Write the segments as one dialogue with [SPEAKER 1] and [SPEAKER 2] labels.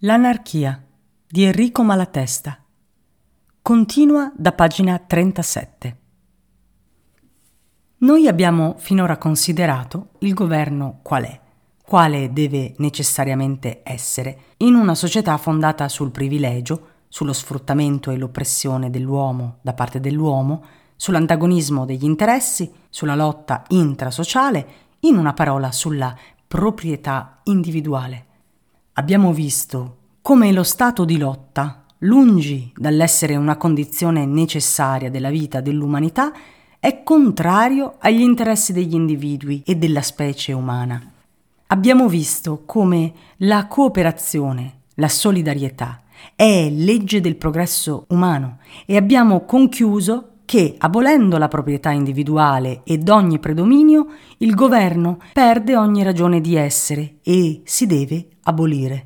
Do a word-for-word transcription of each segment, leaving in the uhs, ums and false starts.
[SPEAKER 1] L'anarchia di Enrico Malatesta. Continua da pagina trentasette. Noi abbiamo finora considerato il governo qual è, quale deve necessariamente essere in una società fondata sul privilegio, sullo sfruttamento e l'oppressione dell'uomo da parte dell'uomo, sull'antagonismo degli interessi, sulla lotta intrasociale, in una parola sulla proprietà individuale. Abbiamo visto come lo stato di lotta, lungi dall'essere una condizione necessaria della vita dell'umanità, è contrario agli interessi degli individui e della specie umana. Abbiamo visto come la cooperazione, la solidarietà, è legge del progresso umano e abbiamo concluso che, abolendo la proprietà individuale ed ogni predominio, il governo perde ogni ragione di essere e si deve abolire.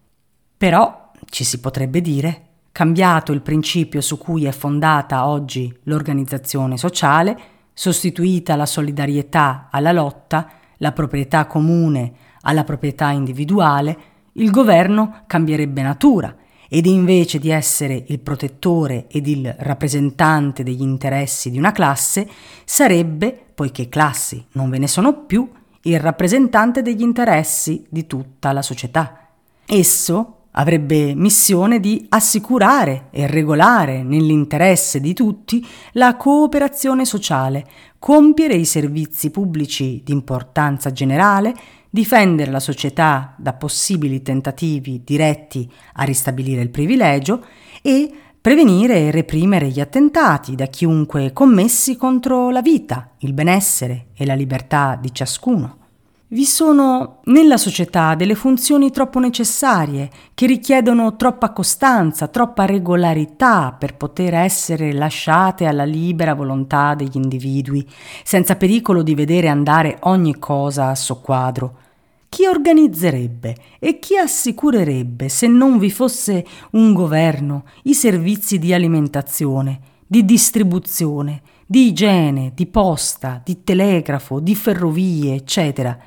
[SPEAKER 1] Però, ci si potrebbe dire, cambiato il principio su cui è fondata oggi l'organizzazione sociale, sostituita la solidarietà alla lotta, la proprietà comune alla proprietà individuale, il governo cambierebbe natura ed invece di essere il protettore ed il rappresentante degli interessi di una classe, sarebbe, poiché classi non ve ne sono più, il rappresentante degli interessi di tutta la società. Esso avrebbe missione di assicurare e regolare nell'interesse di tutti la cooperazione sociale, compiere i servizi pubblici di importanza generale, difendere la società da possibili tentativi diretti a ristabilire il privilegio e prevenire e reprimere gli attentati da chiunque commessi contro la vita, il benessere e la libertà di ciascuno. Vi sono nella società delle funzioni troppo necessarie, che richiedono troppa costanza, troppa regolarità per poter essere lasciate alla libera volontà degli individui, senza pericolo di vedere andare ogni cosa a soqquadro. Chi organizzerebbe e chi assicurerebbe, se non vi fosse un governo, i servizi di alimentazione, di distribuzione, di igiene, di posta, di telegrafo, di ferrovie, eccetera?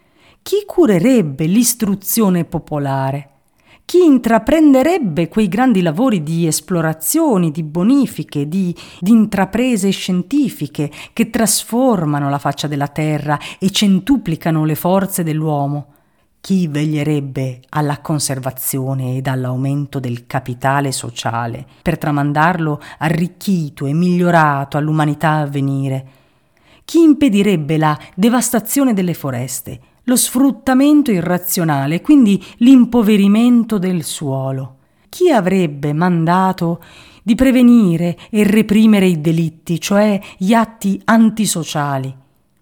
[SPEAKER 1] Chi curerebbe l'istruzione popolare? Chi intraprenderebbe quei grandi lavori di esplorazioni, di bonifiche, di, di intraprese scientifiche che trasformano la faccia della terra e centuplicano le forze dell'uomo? Chi veglierebbe alla conservazione ed all'aumento del capitale sociale per tramandarlo arricchito e migliorato all'umanità a venire? Chi impedirebbe la devastazione delle foreste, lo sfruttamento irrazionale e quindi l'impoverimento del suolo? Chi avrebbe mandato di prevenire e reprimere i delitti, cioè gli atti antisociali?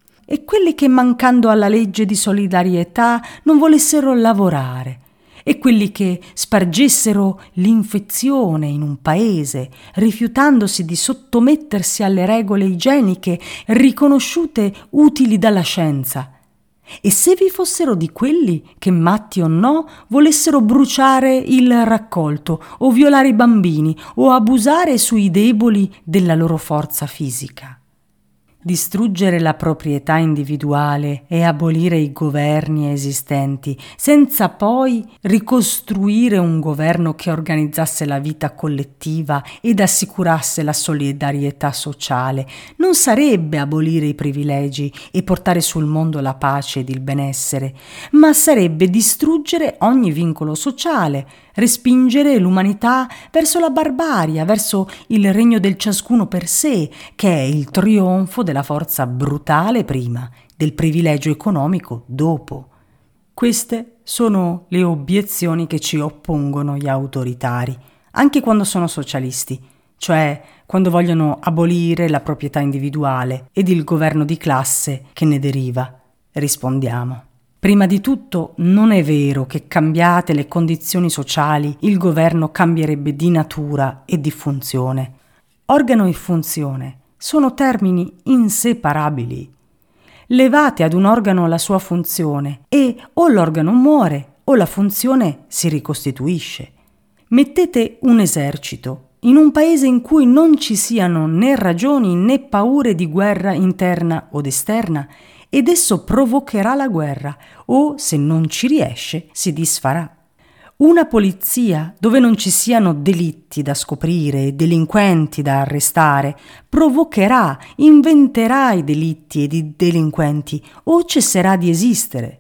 [SPEAKER 1] E quelli che, mancando alla legge di solidarietà, non volessero lavorare, e quelli che spargessero l'infezione in un paese, rifiutandosi di sottomettersi alle regole igieniche riconosciute utili dalla scienza. E se vi fossero di quelli che, matti o no, volessero bruciare il raccolto o violare i bambini o abusare sui deboli della loro forza fisica? Distruggere la proprietà individuale e abolire i governi esistenti, senza poi ricostruire un governo che organizzasse la vita collettiva ed assicurasse la solidarietà sociale, non sarebbe abolire i privilegi e portare sul mondo la pace ed il benessere, ma sarebbe distruggere ogni vincolo sociale, respingere l'umanità verso la barbarie, verso il regno del ciascuno per sé, che è il trionfo della forza brutale prima, del privilegio economico dopo. Queste sono le obiezioni che ci oppongono gli autoritari, anche quando sono socialisti, cioè quando vogliono abolire la proprietà individuale ed il governo di classe che ne deriva. Rispondiamo. Prima di tutto, non è vero che, cambiate le condizioni sociali, il governo cambierebbe di natura e di funzione. Organo e funzione sono termini inseparabili. Levate ad un organo la sua funzione e o l'organo muore o la funzione si ricostituisce. Mettete un esercito in un paese in cui non ci siano né ragioni né paure di guerra interna od esterna, ed esso provocherà la guerra o, se non ci riesce, si disfarà. Una polizia dove non ci siano delitti da scoprire e delinquenti da arrestare provocherà, inventerà i delitti ed i delinquenti o cesserà di esistere.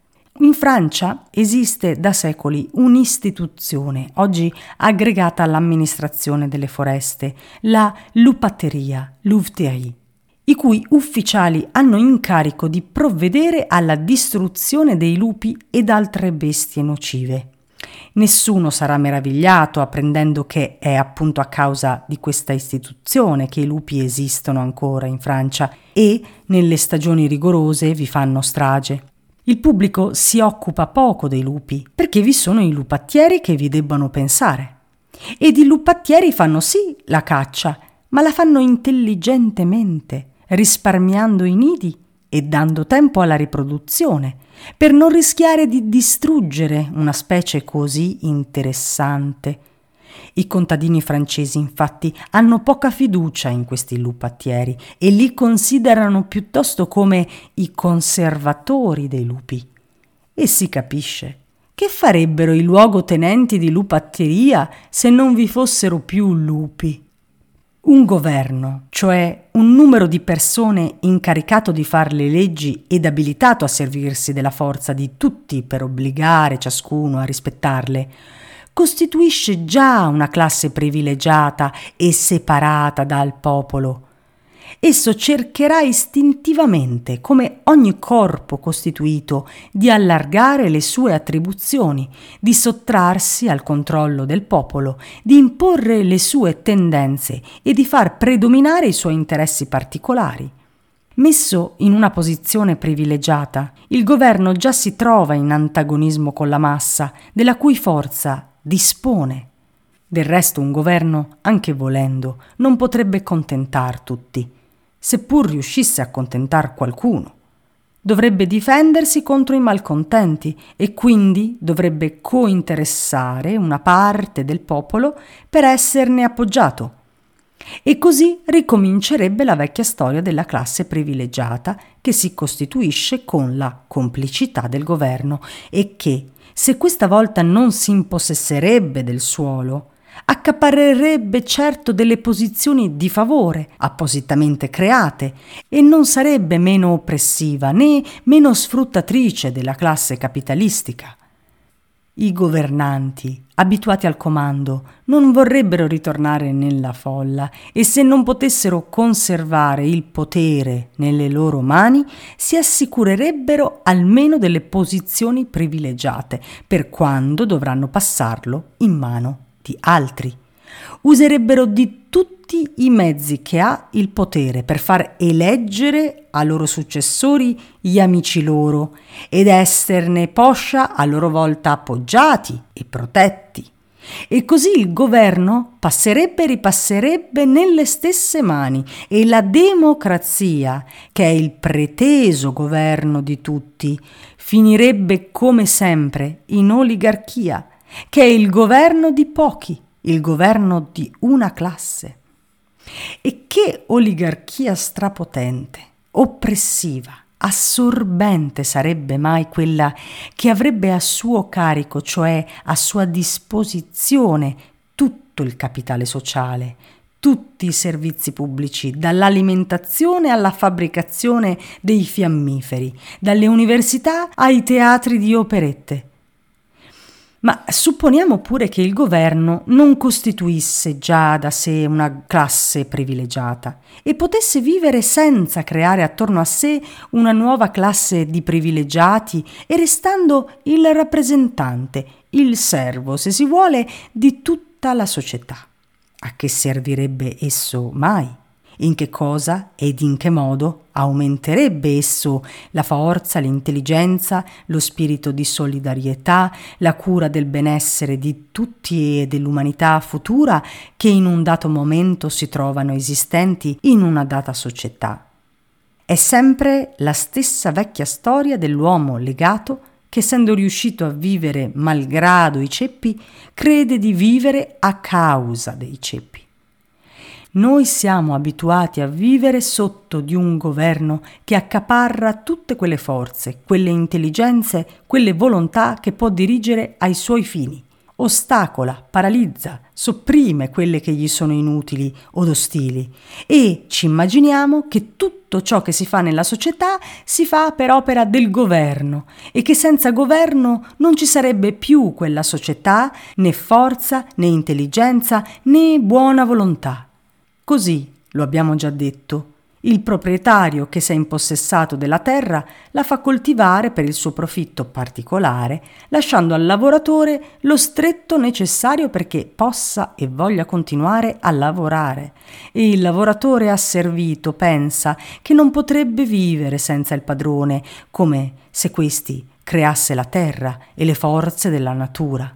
[SPEAKER 1] In Francia esiste da secoli un'istituzione, oggi aggregata all'amministrazione delle foreste, la loupateria, louveterie, i cui ufficiali hanno incarico di provvedere alla distruzione dei lupi ed altre bestie nocive. Nessuno sarà meravigliato apprendendo che è appunto a causa di questa istituzione che i lupi esistono ancora in Francia e nelle stagioni rigorose vi fanno strage. Il pubblico si occupa poco dei lupi, perché vi sono i lupattieri che vi debbano pensare. Ed i lupattieri fanno sì la caccia, ma la fanno intelligentemente, risparmiando i nidi e dando tempo alla riproduzione, per non rischiare di distruggere una specie così interessante. I contadini francesi, infatti, hanno poca fiducia in questi lupattieri e li considerano piuttosto come i conservatori dei lupi. E si capisce. Che farebbero i luogotenenti di lupatteria se non vi fossero più lupi? Un governo, cioè un numero di persone incaricato di fare le leggi ed abilitato a servirsi della forza di tutti per obbligare ciascuno a rispettarle, costituisce già una classe privilegiata e separata dal popolo. Esso cercherà istintivamente, come ogni corpo costituito, di allargare le sue attribuzioni, di sottrarsi al controllo del popolo, di imporre le sue tendenze e di far predominare i suoi interessi particolari. Messo in una posizione privilegiata, il governo già si trova in antagonismo con la massa, della cui forza dispone. Del resto un governo, anche volendo, non potrebbe contentar tutti, seppur riuscisse a contentar qualcuno. Dovrebbe difendersi contro i malcontenti e quindi dovrebbe cointeressare una parte del popolo per esserne appoggiato. E così ricomincerebbe la vecchia storia della classe privilegiata che si costituisce con la complicità del governo e che, se questa volta non si impossesserebbe del suolo, accaparrerebbe certo delle posizioni di favore appositamente create e non sarebbe meno oppressiva né meno sfruttatrice della classe capitalistica. I governanti, abituati al comando, non vorrebbero ritornare nella folla e se non potessero conservare il potere nelle loro mani, si assicurerebbero almeno delle posizioni privilegiate per quando dovranno passarlo in mano di altri. Userebbero di tutti i mezzi che ha il potere per far eleggere a loro successori gli amici loro ed esserne poscia a loro volta appoggiati e protetti. E così il governo passerebbe e ripasserebbe nelle stesse mani e la democrazia, che è il preteso governo di tutti, finirebbe come sempre in oligarchia, che è il governo di pochi, il governo di una classe. E che oligarchia strapotente, oppressiva, assorbente sarebbe mai quella che avrebbe a suo carico, cioè a sua disposizione, tutto il capitale sociale, tutti i servizi pubblici, dall'alimentazione alla fabbricazione dei fiammiferi, dalle università ai teatri di operette. Ma supponiamo pure che il governo non costituisse già da sé una classe privilegiata e potesse vivere senza creare attorno a sé una nuova classe di privilegiati e restando il rappresentante, il servo, se si vuole, di tutta la società. A che servirebbe esso mai? In che cosa ed in che modo aumenterebbe esso la forza, l'intelligenza, lo spirito di solidarietà, la cura del benessere di tutti e dell'umanità futura che in un dato momento si trovano esistenti in una data società? È sempre la stessa vecchia storia dell'uomo legato che, essendo riuscito a vivere malgrado i ceppi, crede di vivere a causa dei ceppi. Noi siamo abituati a vivere sotto di un governo che accaparra tutte quelle forze, quelle intelligenze, quelle volontà che può dirigere ai suoi fini. Ostacola, paralizza, sopprime quelle che gli sono inutili od ostili e ci immaginiamo che tutto ciò che si fa nella società si fa per opera del governo e che senza governo non ci sarebbe più quella società, né forza, né intelligenza, né buona volontà. Così, lo abbiamo già detto, il proprietario che si è impossessato della terra la fa coltivare per il suo profitto particolare, lasciando al lavoratore lo stretto necessario perché possa e voglia continuare a lavorare. E il lavoratore asservito pensa che non potrebbe vivere senza il padrone, come se questi creasse la terra e le forze della natura.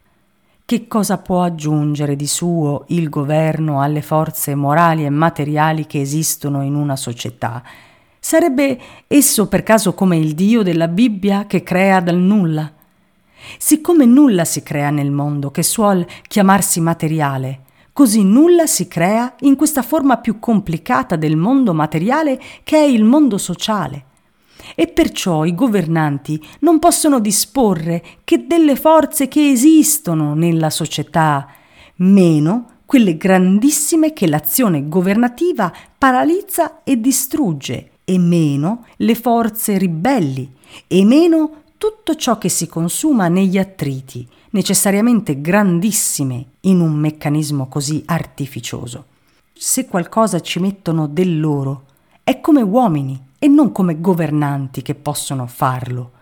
[SPEAKER 1] Che cosa può aggiungere di suo il governo alle forze morali e materiali che esistono in una società? Sarebbe esso per caso come il Dio della Bibbia che crea dal nulla? Siccome nulla si crea nel mondo che suol chiamarsi materiale, così nulla si crea in questa forma più complicata del mondo materiale che è il mondo sociale. E perciò i governanti non possono disporre che delle forze che esistono nella società, meno quelle grandissime che l'azione governativa paralizza e distrugge, e meno le forze ribelli, e meno tutto ciò che si consuma negli attriti, necessariamente grandissime in un meccanismo così artificioso. Se qualcosa ci mettono del loro, è come uomini e non come governanti che possono farlo.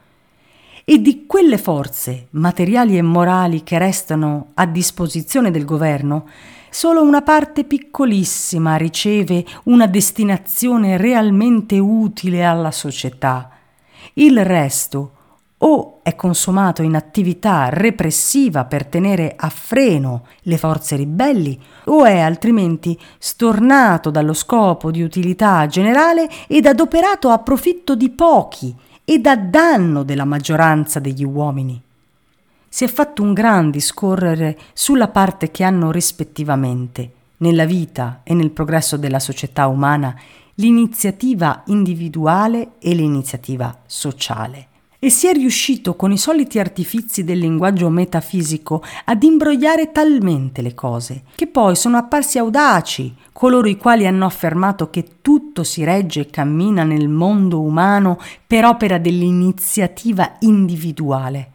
[SPEAKER 1] E di quelle forze materiali e morali che restano a disposizione del governo, solo una parte piccolissima riceve una destinazione realmente utile alla società. Il resto o è consumato in attività repressiva per tenere a freno le forze ribelli, o è altrimenti stornato dallo scopo di utilità generale ed adoperato a profitto di pochi ed a danno della maggioranza degli uomini. Si è fatto un gran discorrere sulla parte che hanno rispettivamente, nella vita e nel progresso della società umana, l'iniziativa individuale e l'iniziativa sociale. E si è riuscito con i soliti artifizi del linguaggio metafisico ad imbrogliare talmente le cose che poi sono apparsi audaci coloro i quali hanno affermato che tutto si regge e cammina nel mondo umano per opera dell'iniziativa individuale.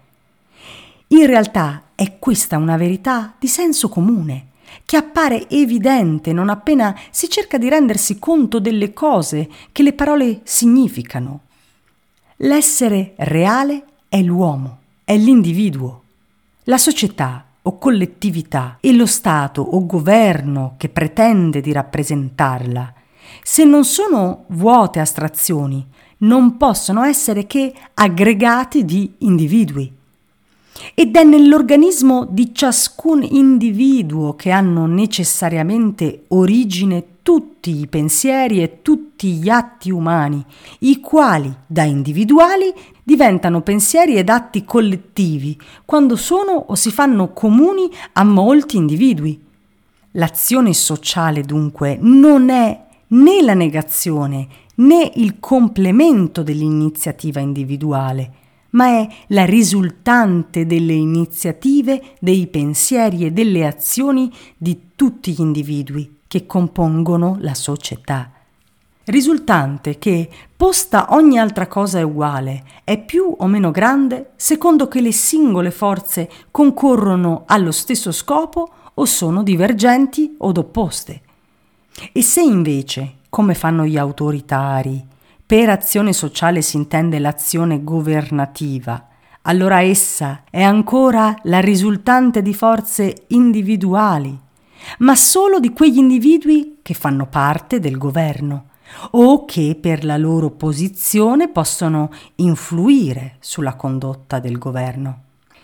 [SPEAKER 1] In realtà è questa una verità di senso comune che appare evidente non appena si cerca di rendersi conto delle cose che le parole significano. L'essere reale è l'uomo, è l'individuo. La società o collettività e lo Stato o governo che pretende di rappresentarla, se non sono vuote astrazioni, non possono essere che aggregati di individui. Ed è nell'organismo di ciascun individuo che hanno necessariamente origine tutti i pensieri e tutti gli atti umani, i quali da individuali diventano pensieri ed atti collettivi quando sono o si fanno comuni a molti individui. L'azione sociale dunque non è né la negazione né il complemento dell'iniziativa individuale, ma è la risultante delle iniziative, dei pensieri e delle azioni di tutti gli individui che compongono la società. Risultante che, posta ogni altra cosa è uguale, è più o meno grande secondo che le singole forze concorrono allo stesso scopo o sono divergenti od opposte. E se invece, come fanno gli autoritari, per azione sociale si intende l'azione governativa, allora essa è ancora la risultante di forze individuali, ma solo di quegli individui che fanno parte del governo o che per la loro posizione possono influire sulla condotta del governo.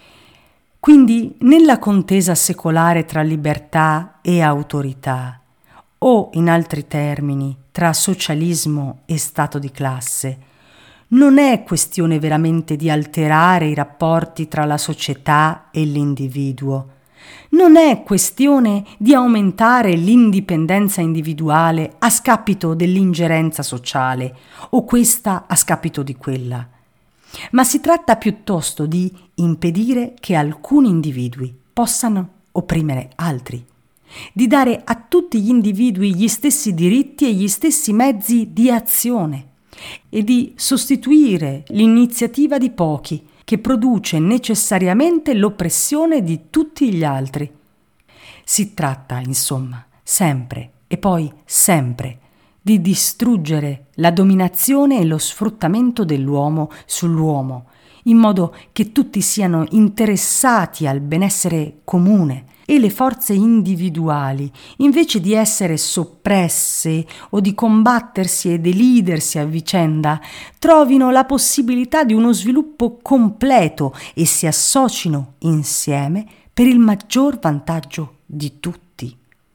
[SPEAKER 1] Quindi nella contesa secolare tra libertà e autorità, o in altri termini tra socialismo e stato di classe, non è questione veramente di alterare i rapporti tra la società e l'individuo, Non è questione di aumentare l'indipendenza individuale a scapito dell'ingerenza sociale o questa a scapito di quella, ma si tratta piuttosto di impedire che alcuni individui possano opprimere altri, di dare a tutti gli individui gli stessi diritti e gli stessi mezzi di azione e di sostituire l'iniziativa di pochi che produce necessariamente l'oppressione di tutti gli altri. Si tratta, insomma, sempre e poi sempre di distruggere la dominazione e lo sfruttamento dell'uomo sull'uomo, in modo che tutti siano interessati al benessere comune e le forze individuali, invece di essere soppresse o di combattersi e delidersi a vicenda, trovino la possibilità di uno sviluppo completo e si associno insieme per il maggior vantaggio di tutti.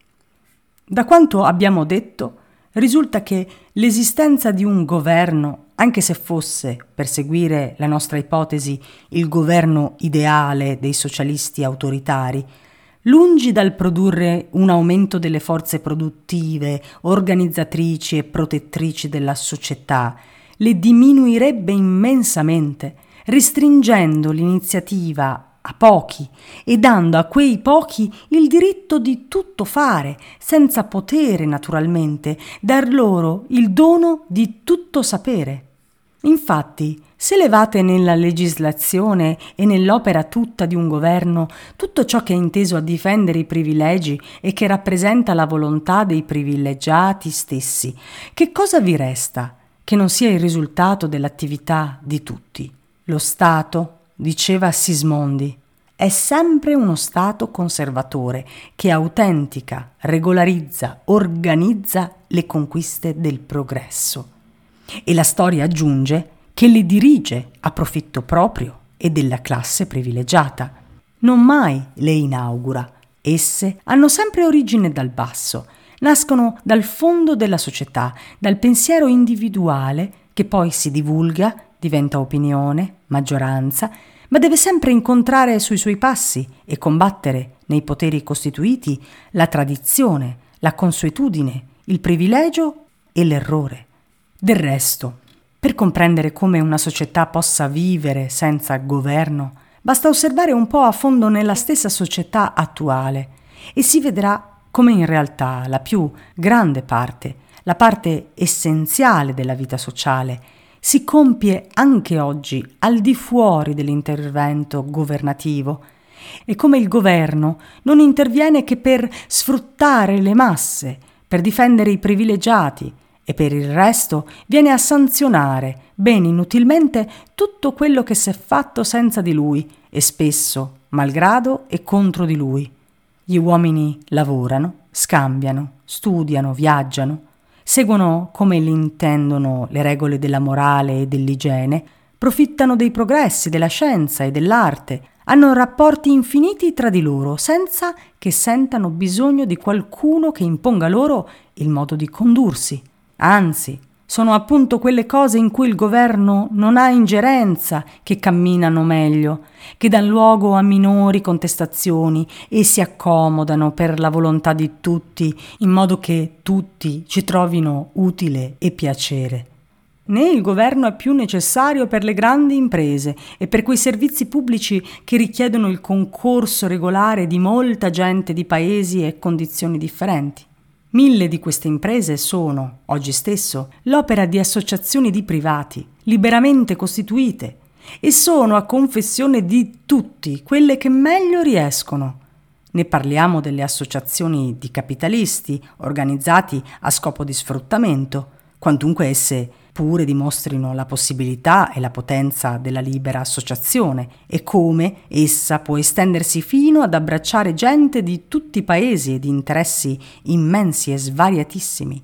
[SPEAKER 1] Da quanto abbiamo detto, risulta che l'esistenza di un governo, anche se fosse, per seguire la nostra ipotesi, il governo ideale dei socialisti autoritari, lungi dal produrre un aumento delle forze produttive, organizzatrici e protettrici della società, le diminuirebbe immensamente, restringendo l'iniziativa a pochi e dando a quei pochi il diritto di tutto fare, senza potere, naturalmente, dar loro il dono di tutto sapere. Infatti, se levate nella legislazione e nell'opera tutta di un governo tutto ciò che è inteso a difendere i privilegi e che rappresenta la volontà dei privilegiati stessi, che cosa vi resta che non sia il risultato dell'attività di tutti? Lo Stato, diceva Sismondi, è sempre uno Stato conservatore che autentica, regolarizza, organizza le conquiste del progresso. E la storia aggiunge che le dirige a profitto proprio e della classe privilegiata. Non mai le inaugura. Esse hanno sempre origine dal basso, nascono dal fondo della società, dal pensiero individuale che poi si divulga, diventa opinione, maggioranza, ma deve sempre incontrare sui suoi passi e combattere nei poteri costituiti la tradizione, la consuetudine, il privilegio e l'errore. Del resto, per comprendere come una società possa vivere senza governo, basta osservare un po' a fondo nella stessa società attuale e si vedrà come in realtà la più grande parte, la parte essenziale della vita sociale, si compie anche oggi al di fuori dell'intervento governativo e come il governo non interviene che per sfruttare le masse, per difendere i privilegiati, e per il resto viene a sanzionare, ben inutilmente, tutto quello che s'è fatto senza di lui e spesso malgrado e contro di lui. Gli uomini lavorano, scambiano, studiano, viaggiano, seguono come li intendono le regole della morale e dell'igiene, profittano dei progressi della scienza e dell'arte, hanno rapporti infiniti tra di loro senza che sentano bisogno di qualcuno che imponga loro il modo di condursi. Anzi, sono appunto quelle cose in cui il governo non ha ingerenza che camminano meglio, che danno luogo a minori contestazioni e si accomodano per la volontà di tutti, in modo che tutti ci trovino utile e piacere. Né il governo è più necessario per le grandi imprese e per quei servizi pubblici che richiedono il concorso regolare di molta gente di paesi e condizioni differenti. Mille di queste imprese sono, oggi stesso, l'opera di associazioni di privati, liberamente costituite, e sono a confessione di tutti quelle che meglio riescono. Ne parliamo delle associazioni di capitalisti, organizzati a scopo di sfruttamento, quantunque esse pure dimostrino la possibilità e la potenza della libera associazione e come essa può estendersi fino ad abbracciare gente di tutti i paesi e di interessi immensi e svariatissimi.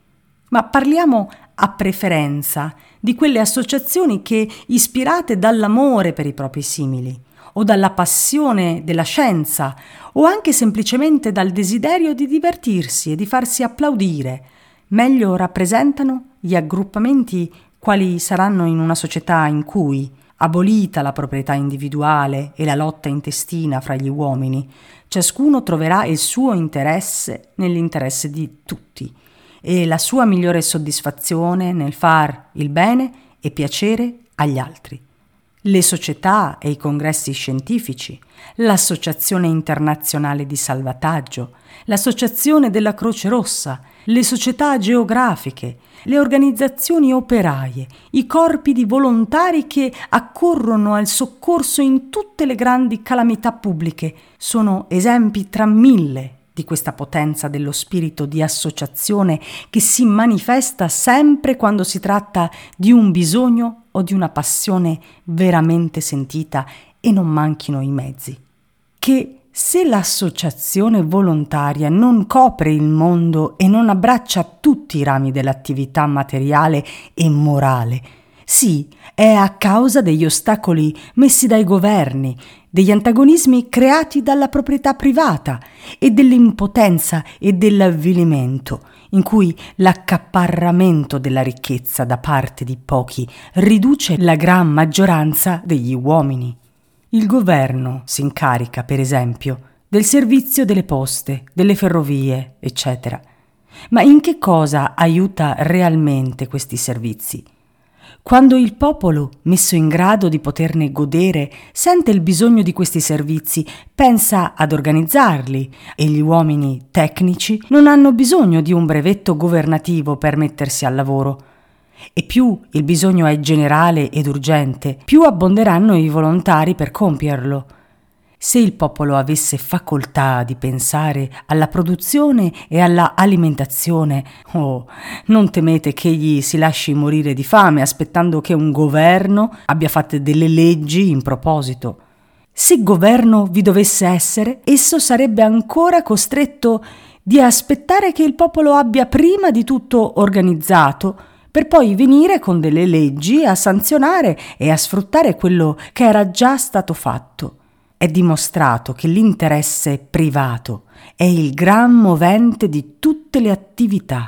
[SPEAKER 1] Ma parliamo a preferenza di quelle associazioni che, ispirate dall'amore per i propri simili, o dalla passione della scienza, o anche semplicemente dal desiderio di divertirsi e di farsi applaudire, meglio rappresentano gli aggruppamenti quali saranno in una società in cui, Abolita la proprietà individuale e la lotta intestina fra gli uomini, ciascuno troverà il suo interesse nell'interesse di tutti e la sua migliore soddisfazione nel far il bene e piacere agli altri. Le società e i congressi scientifici, l'Associazione Internazionale di Salvataggio, l'Associazione della Croce Rossa, le società geografiche, le organizzazioni operaie, i corpi di volontari che accorrono al soccorso in tutte le grandi calamità pubbliche sono esempi tra mille di questa potenza dello spirito di associazione che si manifesta sempre quando si tratta di un bisogno o di una passione veramente sentita e non manchino i mezzi. Che se l'associazione volontaria non copre il mondo e non abbraccia tutti i rami dell'attività materiale e morale, sì, è a causa degli ostacoli messi dai governi, degli antagonismi creati dalla proprietà privata e dell'impotenza e dell'avvilimento, in cui l'accaparramento della ricchezza da parte di pochi riduce la gran maggioranza degli uomini. Il governo si incarica, per esempio, del servizio delle poste, delle ferrovie, eccetera. Ma in che cosa aiuta realmente questi servizi? Quando il popolo, messo in grado di poterne godere, sente il bisogno di questi servizi, pensa ad organizzarli e gli uomini tecnici non hanno bisogno di un brevetto governativo per mettersi al lavoro. E più il bisogno è generale ed urgente, più abbonderanno i volontari per compierlo. Se il popolo avesse facoltà di pensare alla produzione e alla alimentazione, oh, non temete che egli si lasci morire di fame aspettando che un governo abbia fatto delle leggi in proposito. Se governo vi dovesse essere, esso sarebbe ancora costretto di aspettare che il popolo abbia prima di tutto organizzato, per poi venire con delle leggi a sanzionare e a sfruttare quello che era già stato fatto. È dimostrato che l'interesse privato è il gran movente di tutte le attività.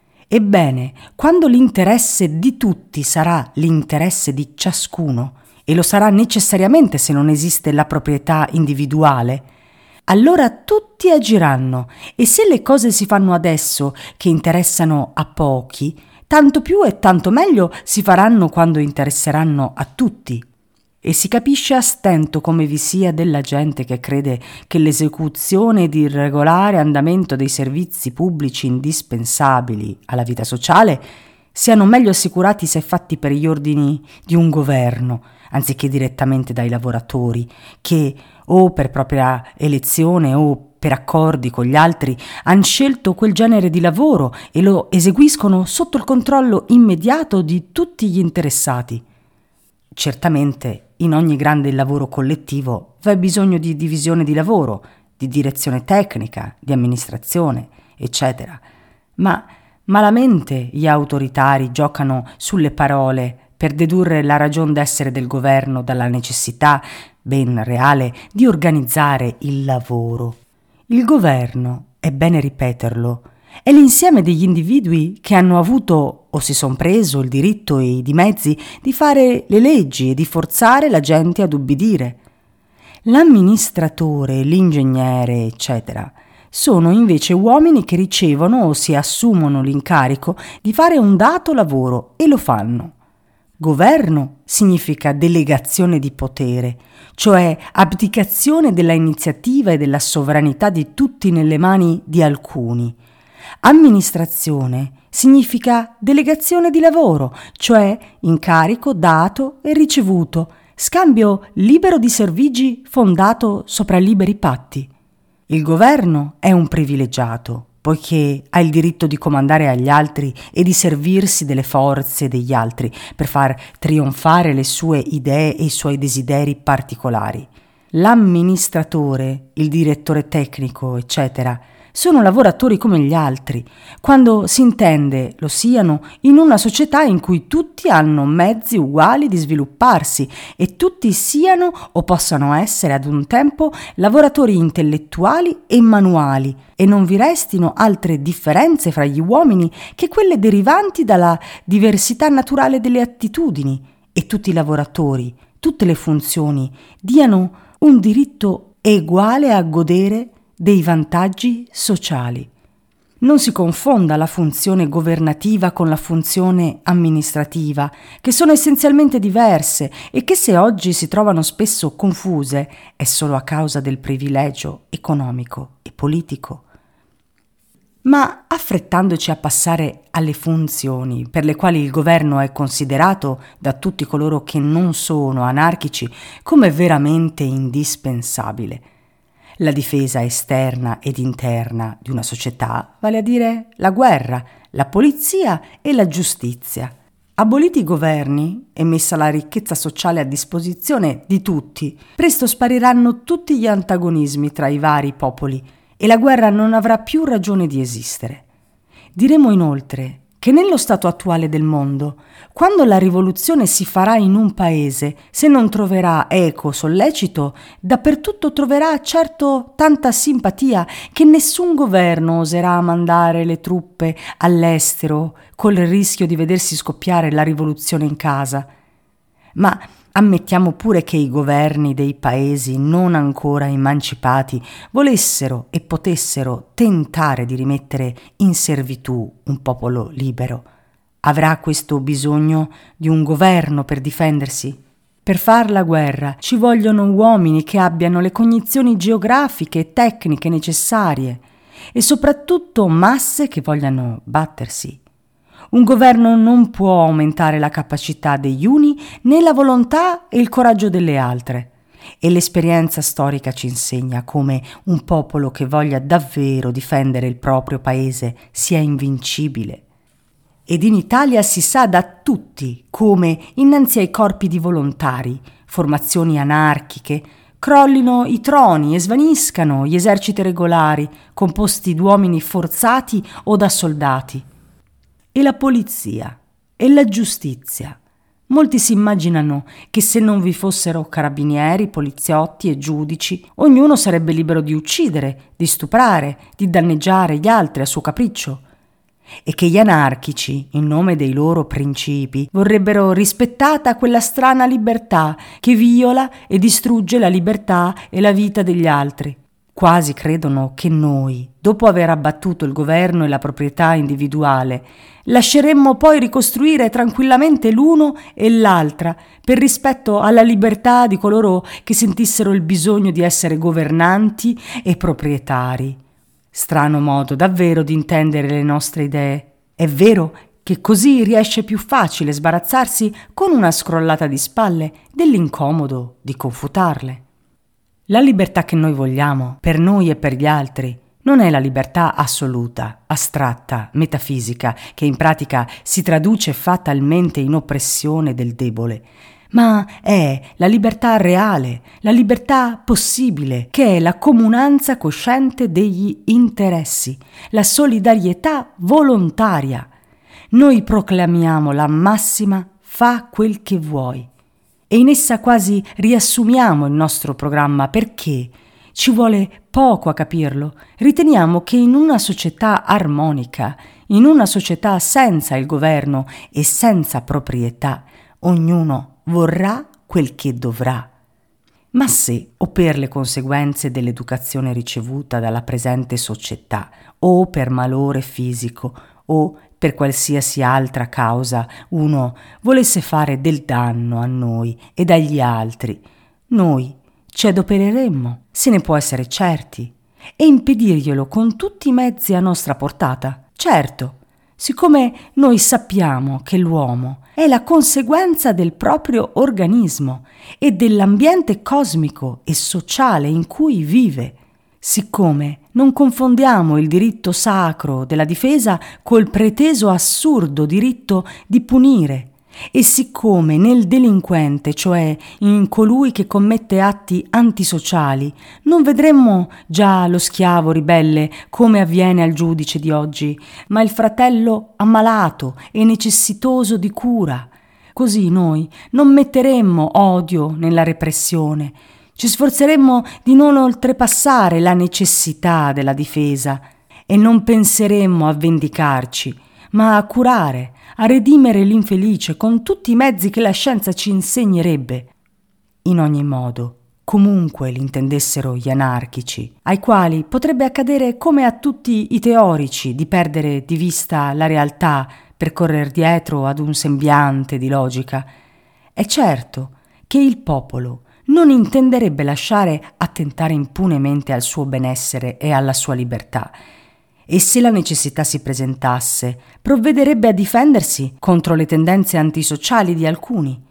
[SPEAKER 1] Ebbene, quando l'interesse di tutti sarà l'interesse di ciascuno, e lo sarà necessariamente se non esiste la proprietà individuale, allora tutti agiranno, e se le cose si fanno adesso che interessano a pochi, tanto più e tanto meglio si faranno quando interesseranno a tutti. E si capisce a stento come vi sia della gente che crede che l'esecuzione ed il regolare andamento dei servizi pubblici indispensabili alla vita sociale siano meglio assicurati se fatti per gli ordini di un governo, anziché direttamente dai lavoratori, che o per propria elezione o per accordi con gli altri han scelto quel genere di lavoro e lo eseguiscono sotto il controllo immediato di tutti gli interessati. Certamente in ogni grande lavoro collettivo v'è bisogno di divisione di lavoro, di direzione tecnica, di amministrazione, eccetera. Ma malamente gli autoritari giocano sulle parole per dedurre la ragion d'essere del governo dalla necessità, ben reale, di organizzare il lavoro. Il governo, è bene ripeterlo, è l'insieme degli individui che hanno avuto o si son preso il diritto e i mezzi di fare le leggi e di forzare la gente ad ubbidire. L'amministratore, l'ingegnere, eccetera, sono invece uomini che ricevono o si assumono l'incarico di fare un dato lavoro e lo fanno. Governo significa delegazione di potere, cioè abdicazione della iniziativa e della sovranità di tutti nelle mani di alcuni. Amministrazione significa delegazione di lavoro, cioè incarico dato e ricevuto, scambio libero di servigi fondato sopra liberi patti. Il governo è un privilegiato, poiché ha il diritto di comandare agli altri e di servirsi delle forze degli altri per far trionfare le sue idee e i suoi desideri particolari. L'amministratore, il direttore tecnico, eccetera, sono lavoratori come gli altri, quando si intende lo siano in una società in cui tutti hanno mezzi uguali di svilupparsi e tutti siano o possano essere ad un tempo lavoratori intellettuali e manuali e non vi restino altre differenze fra gli uomini che quelle derivanti dalla diversità naturale delle attitudini e tutti i lavoratori, tutte le funzioni diano un diritto eguale a godere dei vantaggi sociali. Non si confonda la funzione governativa con la funzione amministrativa, che sono essenzialmente diverse e che se oggi si trovano spesso confuse è solo a causa del privilegio economico e politico. Ma affrettandoci a passare alle funzioni per le quali il governo è considerato da tutti coloro che non sono anarchici come veramente indispensabile, la difesa esterna ed interna di una società, vale a dire la guerra, la polizia e la giustizia. Aboliti i governi e messa la ricchezza sociale a disposizione di tutti, presto spariranno tutti gli antagonismi tra i vari popoli e la guerra non avrà più ragione di esistere. Diremo inoltre che nello stato attuale del mondo, quando la rivoluzione si farà in un paese, se non troverà eco sollecito, dappertutto troverà certo tanta simpatia che nessun governo oserà mandare le truppe all'estero col rischio di vedersi scoppiare la rivoluzione in casa. Ma ammettiamo pure che i governi dei paesi non ancora emancipati volessero e potessero tentare di rimettere in servitù un popolo libero. Avrà questo bisogno di un governo per difendersi? Per far la guerra ci vogliono uomini che abbiano le cognizioni geografiche e tecniche necessarie e soprattutto masse che vogliano battersi. Un governo non può aumentare la capacità degli uni né la volontà e il coraggio delle altre. E l'esperienza storica ci insegna come un popolo che voglia davvero difendere il proprio paese sia invincibile. Ed in Italia si sa da tutti come, innanzi ai corpi di volontari, formazioni anarchiche, crollino i troni e svaniscano gli eserciti regolari, composti d'uomini forzati o da soldati. E la polizia e la giustizia. Molti si immaginano che se non vi fossero carabinieri, poliziotti e giudici, ognuno sarebbe libero di uccidere, di stuprare, di danneggiare gli altri a suo capriccio, e che gli anarchici, in nome dei loro principi, vorrebbero rispettata quella strana libertà che viola e distrugge la libertà e la vita degli altri. Quasi credono che noi, dopo aver abbattuto il governo e la proprietà individuale, lasceremmo poi ricostruire tranquillamente l'uno e l'altra per rispetto alla libertà di coloro che sentissero il bisogno di essere governanti e proprietari. Strano modo davvero di intendere le nostre idee. È vero che così riesce più facile sbarazzarsi con una scrollata di spalle dell'incomodo di confutarle. La libertà che noi vogliamo, per noi e per gli altri, non è la libertà assoluta, astratta, metafisica, che in pratica si traduce fatalmente in oppressione del debole, ma è la libertà reale, la libertà possibile, che è la comunanza cosciente degli interessi, la solidarietà volontaria. Noi proclamiamo la massima «fa quel che vuoi». E in essa quasi riassumiamo il nostro programma perché ci vuole poco a capirlo. Riteniamo che in una società armonica, in una società senza il governo e senza proprietà, ognuno vorrà quel che dovrà. Ma se, o per le conseguenze dell'educazione ricevuta dalla presente società, o per malore fisico, o per qualsiasi altra causa uno volesse fare del danno a noi ed agli altri, noi ci adopereremmo, se ne può essere certi, e impedirglielo con tutti i mezzi a nostra portata. Certo, siccome noi sappiamo che l'uomo è la conseguenza del proprio organismo e dell'ambiente cosmico e sociale in cui vive, siccome non confondiamo il diritto sacro della difesa col preteso assurdo diritto di punire, e siccome nel delinquente, cioè in colui che commette atti antisociali, non vedremmo già lo schiavo ribelle come avviene al giudice di oggi, ma il fratello ammalato e necessitoso di cura, così noi non metteremmo odio nella repressione. Ci sforzeremmo di non oltrepassare la necessità della difesa e non penseremmo a vendicarci, ma a curare, a redimere l'infelice con tutti i mezzi che la scienza ci insegnerebbe. In ogni modo, comunque l'intendessero gli anarchici, ai quali potrebbe accadere come a tutti i teorici di perdere di vista la realtà per correre dietro ad un sembiante di logica, è certo che il popolo non intenderebbe lasciare attentare impunemente al suo benessere e alla sua libertà, e se la necessità si presentasse, provvederebbe a difendersi contro le tendenze antisociali di alcuni.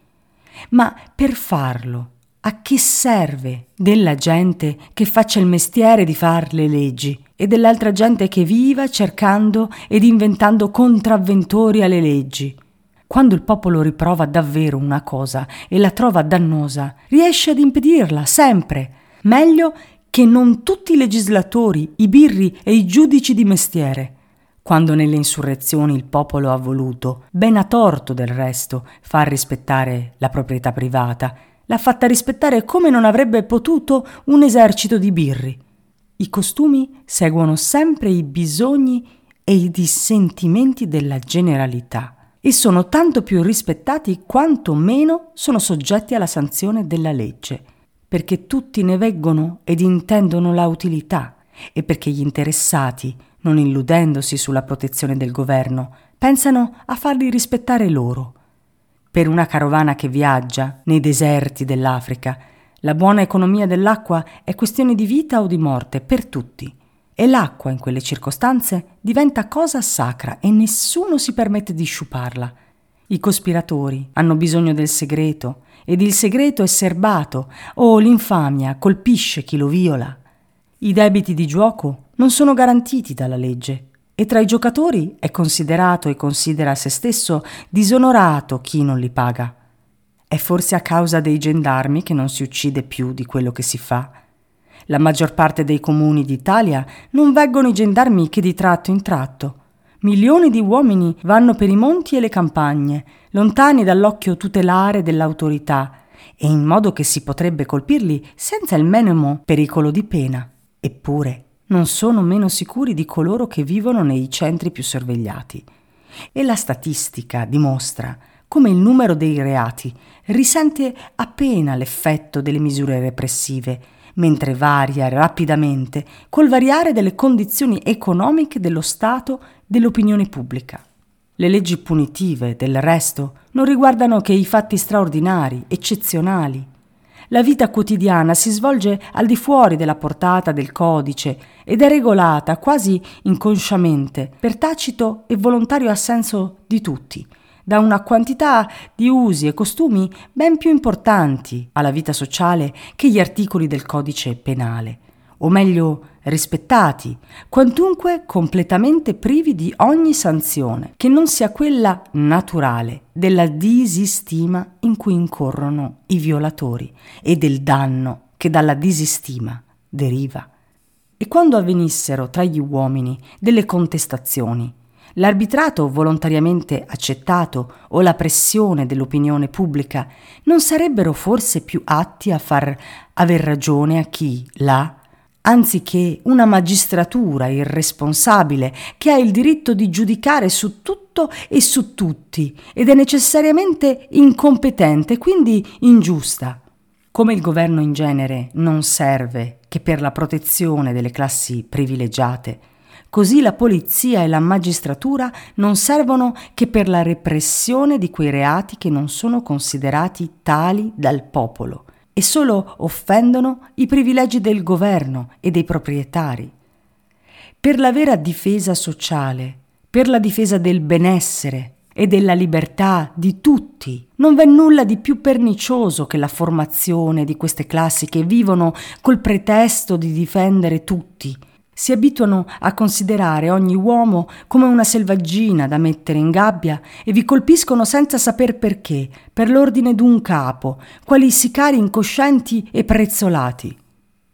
[SPEAKER 1] Ma per farlo, a che serve della gente che faccia il mestiere di far le leggi e dell'altra gente che viva cercando ed inventando contravventori alle leggi? Quando il popolo riprova davvero una cosa e la trova dannosa, riesce ad impedirla sempre, meglio che non tutti i legislatori, i birri e i giudici di mestiere. Quando nelle insurrezioni il popolo ha voluto, ben a torto del resto, far rispettare la proprietà privata, l'ha fatta rispettare come non avrebbe potuto un esercito di birri. I costumi seguono sempre i bisogni e i dissentimenti della generalità e sono tanto più rispettati quanto meno sono soggetti alla sanzione della legge, perché tutti ne veggono ed intendono la utilità e perché gli interessati, non illudendosi sulla protezione del governo, pensano a farli rispettare loro. Per una carovana che viaggia nei deserti dell'Africa, la buona economia dell'acqua è questione di vita o di morte per tutti. E l'acqua in quelle circostanze diventa cosa sacra e nessuno si permette di sciuparla. I cospiratori hanno bisogno del segreto ed il segreto è serbato o l'infamia colpisce chi lo viola. I debiti di gioco non sono garantiti dalla legge e tra i giocatori è considerato e considera se stesso disonorato chi non li paga. È forse a causa dei gendarmi che non si uccide più di quello che si fa? La maggior parte dei comuni d'Italia non veggono i gendarmi che di tratto in tratto. Milioni di uomini vanno per i monti e le campagne, lontani dall'occhio tutelare dell'autorità, e in modo che si potrebbe colpirli senza il minimo pericolo di pena. Eppure non sono meno sicuri di coloro che vivono nei centri più sorvegliati. E la statistica dimostra come il numero dei reati risente appena l'effetto delle misure repressive, mentre varia rapidamente col variare delle condizioni economiche dello Stato e dell'opinione pubblica. Le leggi punitive, del resto, non riguardano che i fatti straordinari, eccezionali. La vita quotidiana si svolge al di fuori della portata del codice ed è regolata quasi inconsciamente per tacito e volontario assenso di tutti, da una quantità di usi e costumi ben più importanti alla vita sociale che gli articoli del codice penale, o meglio rispettati, quantunque completamente privi di ogni sanzione, che non sia quella naturale della disistima in cui incorrono i violatori e del danno che dalla disistima deriva. E quando avvenissero tra gli uomini delle contestazioni, l'arbitrato volontariamente accettato o la pressione dell'opinione pubblica non sarebbero forse più atti a far aver ragione a chi, là, anziché una magistratura irresponsabile che ha il diritto di giudicare su tutto e su tutti ed è necessariamente incompetente, quindi ingiusta. Come il governo in genere non serve che per la protezione delle classi privilegiate, così la polizia e la magistratura non servono che per la repressione di quei reati che non sono considerati tali dal popolo e solo offendono i privilegi del governo e dei proprietari. Per la vera difesa sociale, per la difesa del benessere e della libertà di tutti, non v'è nulla di più pernicioso che la formazione di queste classi che vivono col pretesto di difendere tutti. Si abituano a considerare ogni uomo come una selvaggina da mettere in gabbia e vi colpiscono senza saper perché, per l'ordine d'un capo, quali sicari incoscienti e prezzolati.